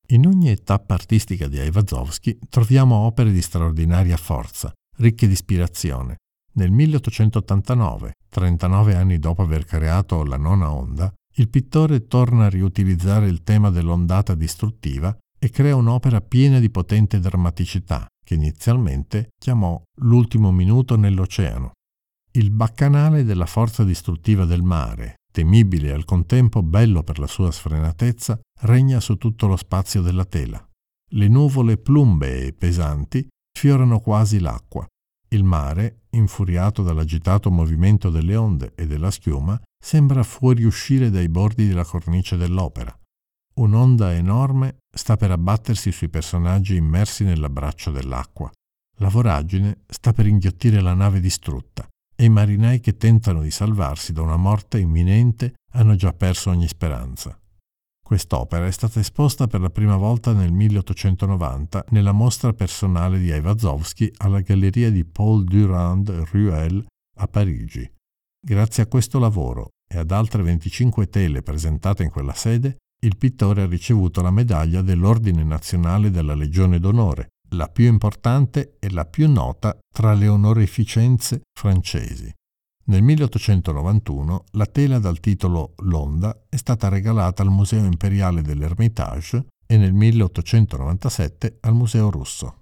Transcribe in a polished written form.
In ogni tappa artistica di Aiwazowski troviamo opere di straordinaria forza, ricche di ispirazione. Nel 1889, 39 anni dopo aver creato la nona onda, il pittore torna a riutilizzare il tema dell'ondata distruttiva e crea un'opera piena di potente drammaticità, che inizialmente chiamò L'ultimo minuto nell'oceano. Il baccanale della forza distruttiva del mare, temibile e al contempo bello per la sua sfrenatezza, regna su tutto lo spazio della tela. Le nuvole plumbee e pesanti fiorano quasi l'acqua. Il mare, infuriato dall'agitato movimento delle onde e della schiuma, sembra fuoriuscire dai bordi della cornice dell'opera. Un'onda enorme sta per abbattersi sui personaggi immersi nell'abbraccio dell'acqua. La voragine sta per inghiottire la nave distrutta e i marinai che tentano di salvarsi da una morte imminente hanno già perso ogni speranza. Quest'opera è stata esposta per la prima volta nel 1890 nella mostra personale di Aiwazowski alla galleria di Paul Durand Ruel a Parigi. Grazie a questo lavoro e ad altre 25 tele presentate in quella sede, il pittore ha ricevuto la medaglia dell'Ordine Nazionale della Legione d'Onore, la più importante e la più nota tra le onorificenze francesi. Nel 1891 la tela dal titolo L'Onda è stata regalata al Museo Imperiale dell'Ermitage e nel 1897 al Museo Russo.